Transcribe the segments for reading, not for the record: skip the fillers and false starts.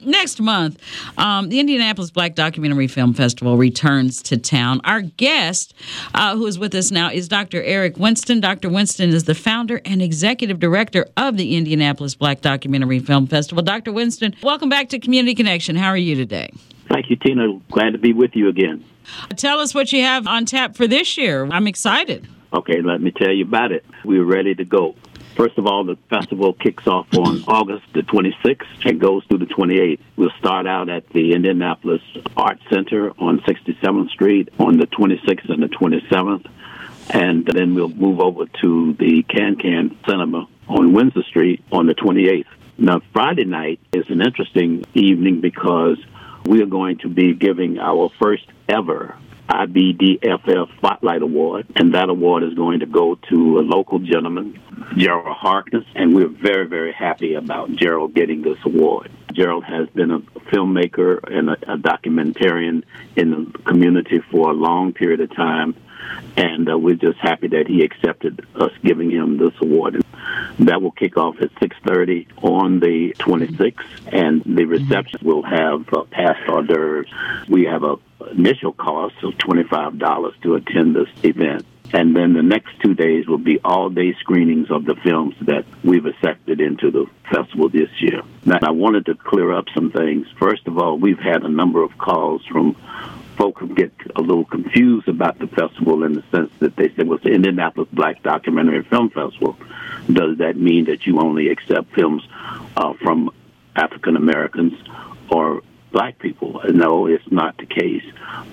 Next month, the Indianapolis Black Documentary Film Festival returns to town. Our guest, who is with us now, is Dr. Eric Winston. Dr. Winston is the founder and executive director of the Indianapolis Black Documentary Film Festival. Dr. Winston, welcome back to Community Connection. How are you today? Thank you, Tina. Glad to be with you again. Tell us what you have on tap for this year. I'm excited. Okay, let me tell you about it. We're ready to go. First of all, the festival kicks off on August the 26th and goes through the 28th. We'll start out at the Indianapolis Art Center on 67th Street on the 26th and the 27th. And then we'll move over to the Can Cinema on Windsor Street on the 28th. Now, Friday night is an interesting evening because we are going to be giving our first ever IBDFF Spotlight Award, and that award is going to go to a local gentleman, Gerald Harkness, and we're very, very happy about Gerald getting this award. Gerald has been a filmmaker and a documentarian in the community for a long period of time, and we're just happy that he accepted us giving him this award. That will kick off at 6:30 on the 26th, and the reception will have past hors d'oeuvres. We have a initial cost of $25 to attend this event. And then the next 2 days will be all-day screenings of the films that we've accepted into the festival this year. Now, I wanted to clear up some things. First of all, we've had a number of calls from folk who get a little confused about the festival in the sense that they say, well, it's the Indianapolis Black Documentary Film Festival. Does that mean that you only accept films from African Americans or Black people? No, it's not the case.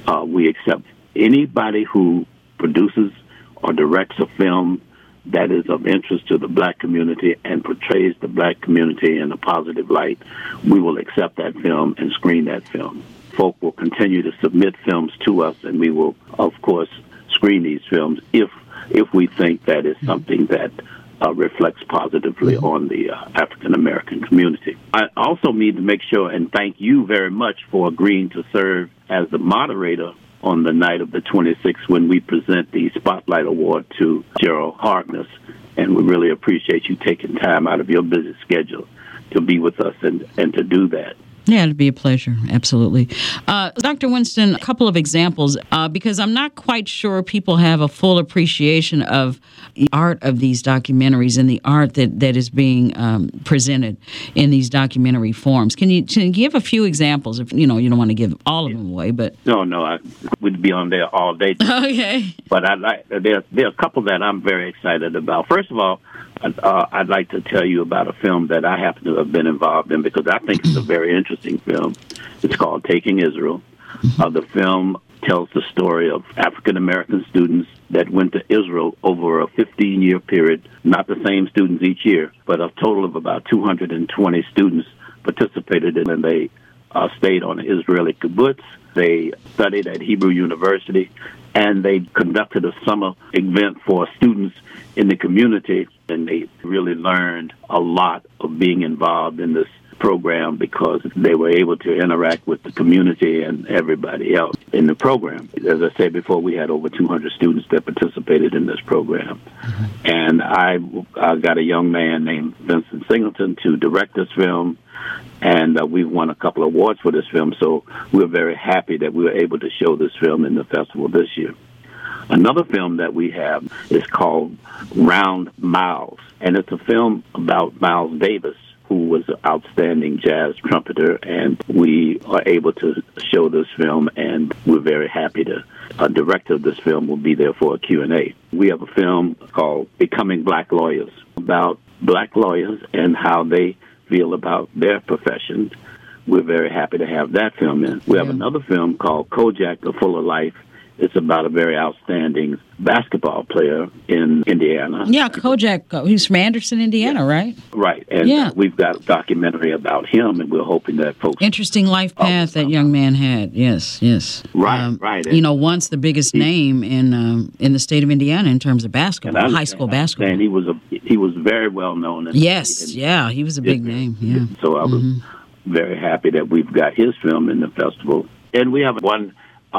We accept anybody who produces or directs a film that is of interest to the Black community and portrays the Black community in a positive light. We will accept that film and screen that film. Folk will continue to submit films to us, and we will, of course, screen these films if we think that is something that reflects positively on the African American community. I also need to make sure and thank you very much for agreeing to serve as the moderator on the night of the 26th when we present the Spotlight Award to Gerald Harkness. And we really appreciate you taking time out of your busy schedule to be with us and to do that. Yeah, it'd be a pleasure. Absolutely. Dr. Winston, a couple of examples, because I'm not quite sure people have a full appreciation of the art of these documentaries and the art that is being presented in these documentary forms. Can you give a few examples? If you don't want to give all of them away, but no, I would be on there all day. Okay. But there are a couple that I'm very excited about. First of all, I'd like to tell you about a film that I happen to have been involved in because I think it's a very interesting film. It's called Taking Israel. The film tells the story of African-American students that went to Israel over a 15-year period, not the same students each year, but a total of about 220 students participated in, and they stayed on an Israeli kibbutz. They studied at Hebrew University, and they conducted a summer event for students in the community, and they really learned a lot of being involved in this program because they were able to interact with the community and everybody else in the program. As I said before, we had over 200 students that participated in this program. And I got a young man named Vincent Singleton to direct this film, and we've won a couple of awards for this film, so we're very happy that we were able to show this film in the festival this year. Another film that we have is called Round Miles, and it's a film about Miles Davis, who was an outstanding jazz trumpeter, and we are able to show this film, and we're very happy to. A director of this film will be there for a Q&A. We have a film called Becoming Black Lawyers, about black lawyers and how they feel about their profession. We're very happy to have that film in. We have another film called Kojak, The Fuller Life. It's about a very outstanding basketball player in Indiana. Yeah, Kojak, he's from Anderson, Indiana, right? Right, and we've got a documentary about him, and we're hoping that folks... Interesting life path that young man had, yes. Right. Once the biggest name in the state of Indiana in terms of basketball, high school basketball. And he was very well known. Yes, he was a big name, yeah. So I was very happy that we've got his film in the festival. And we have one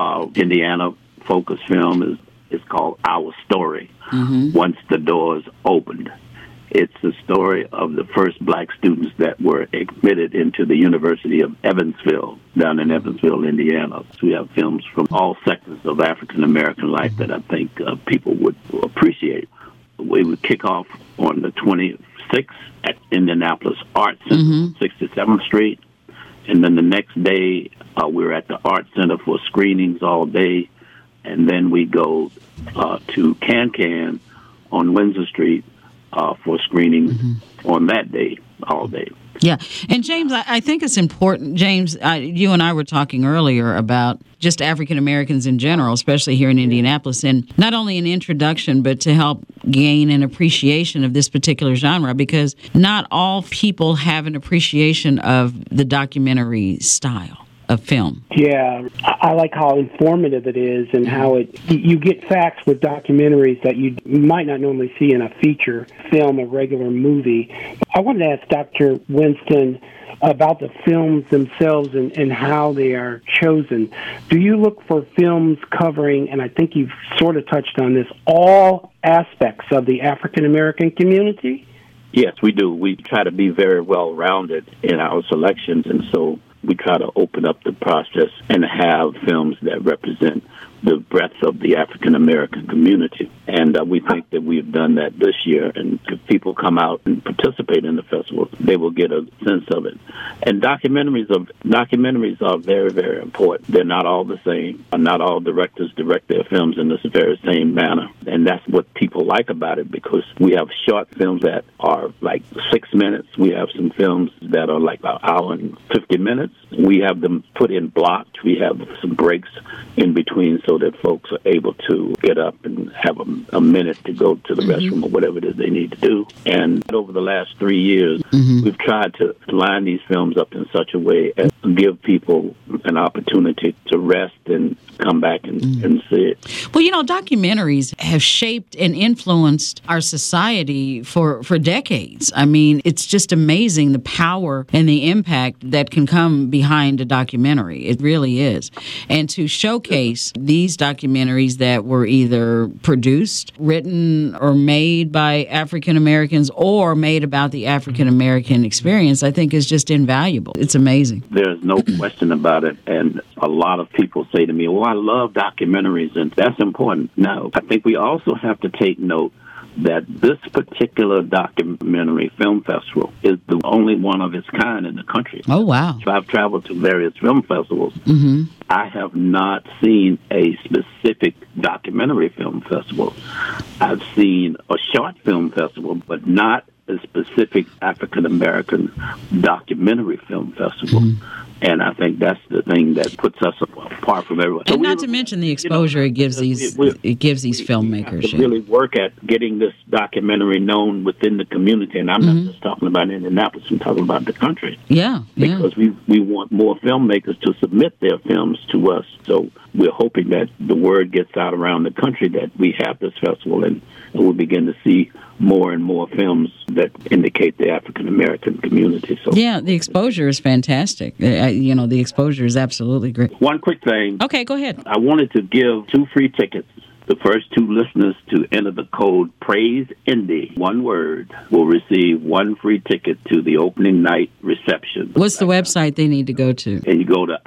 Indiana focus film is called Our Story, Once the Doors Opened. It's the story of the first black students that were admitted into the University of Evansville, down in Evansville, Indiana. So we have films from all sectors of African American life that I think people would appreciate. We would kick off on the 26th at Indianapolis Arts Center, 67th Street. And then the next day, we're at the Art Center for screenings all day. And then we go to Can on Windsor Street for screenings on that day, all day. Yeah. And James, I think it's important, James, you and I were talking earlier about just African Americans in general, especially here in Indianapolis, and not only an introduction, but to help gain an appreciation of this particular genre, because not all people have an appreciation of the documentary style of film. Yeah, I like how informative it is and how you get facts with documentaries that you might not normally see in a feature film, a regular movie. I wanted to ask Dr. Winston about the films themselves and how they are chosen. Do you look for films covering, and I think you've sort of touched on this, all aspects of the African American community? Yes, we do. We try to be very well-rounded in our selections, and so we try to open up the process and have films that represent the breadth of the African American community. And we think that we've done that this year. And if people come out and participate in the festival, they will get a sense of it. And documentaries are very, very important. They're not all the same. Not all directors direct their films in this very same manner. And that's what people like about it, because we have short films that are like 6 minutes. We have some films that are like an hour and 50 minutes. We have them put in blocks. We have some breaks in between so that folks are able to get up and have a minute to go to the restroom or whatever it is they need to do. And over the last 3 years, we've tried to line these films up in such a way as to give people an opportunity to rest and come back and see it. Well, documentaries have shaped and influenced our society for decades. I mean, it's just amazing the power and the impact that can come behind a documentary. It really is. And to showcase these documentaries that were either produced, written, or made by African Americans or made about the African American experience, I think is just invaluable. It's amazing. There's no question about it. And a lot of people say to me, well, I love documentaries, and that's important. No, I think we also have to take note that this particular documentary film festival is the only one of its kind in the country. Oh, wow. So I've traveled to various film festivals. I have not seen a specific documentary film festival. I've seen a short film festival, but not a specific African-American documentary film festival. And I think that's the thing that puts us apart from everyone. And not to mention the exposure it gives these filmmakers. We have to really work at getting this documentary known within the community. And I'm not just talking about Indianapolis, I'm talking about the country. Yeah. Because we want more filmmakers to submit their films to us. So we're hoping that the word gets out around the country that we have this festival, and we'll begin to see more and more films that indicate the African American community. So yeah, the exposure is fantastic. The exposure is absolutely great. One quick thing. Okay, go ahead. I wanted to give 2 free tickets. The first 2 listeners to enter the code PRAISE-INDY, one word, will receive 1 free ticket to the opening night reception. What's the website they need to go to? And you go to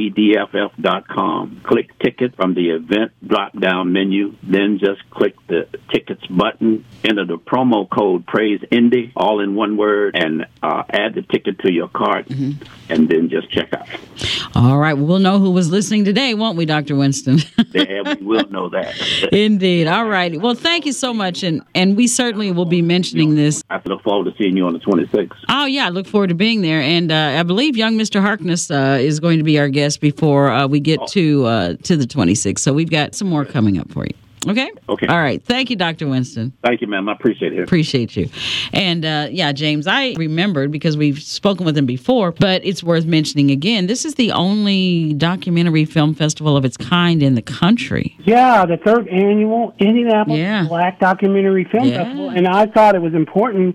ibdff.com, click ticket from the event drop-down menu, then just click the tickets button, enter the promo code PRAISE-INDY, all in one word, and add the ticket to your cart, and then just check out. All right, we'll know who was listening today, won't we, Dr. Winston? Yeah, we will know that. Indeed. All right. Well, thank you so much. And we certainly will be mentioning this. I look forward to seeing you on the 26th. Oh, yeah. I look forward to being there. And I believe young Mr. Harkness is going to be our guest before we get to the 26th. So we've got some more coming up for you. Okay? Okay. All right. Thank you, Dr. Winston. Thank you, ma'am. I appreciate it. Appreciate you. And, James, I remembered because we've spoken with him before, but it's worth mentioning again. This is the only documentary film festival of its kind in the country. Yeah, the 3rd annual Indianapolis Black Documentary Film Festival. And I thought it was important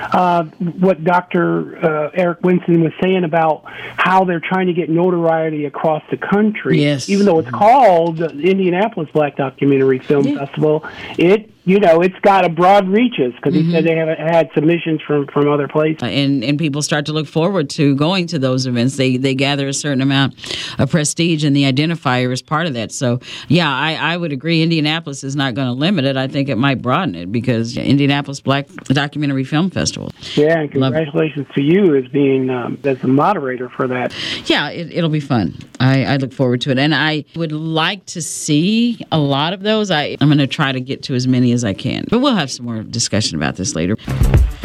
what Dr. Eric Winston was saying about how they're trying to get notoriety across the country. Yes. Even though it's called the Indianapolis Black Documentary Film Festival, it it's got a broad reaches because he said they have had submissions from other places. And people start to look forward to going to those events. They gather a certain amount of prestige, and the identifier is part of that. So, yeah, I would agree. Indianapolis is not going to limit it. I think it might broaden it because Indianapolis Black Documentary Film Festival. Yeah, and congratulations to you as being as the moderator for that. Yeah, it'll be fun. I look forward to it. And I would like to see a lot of those. I'm going to try to get to as many as I can. But we'll have some more discussion about this later.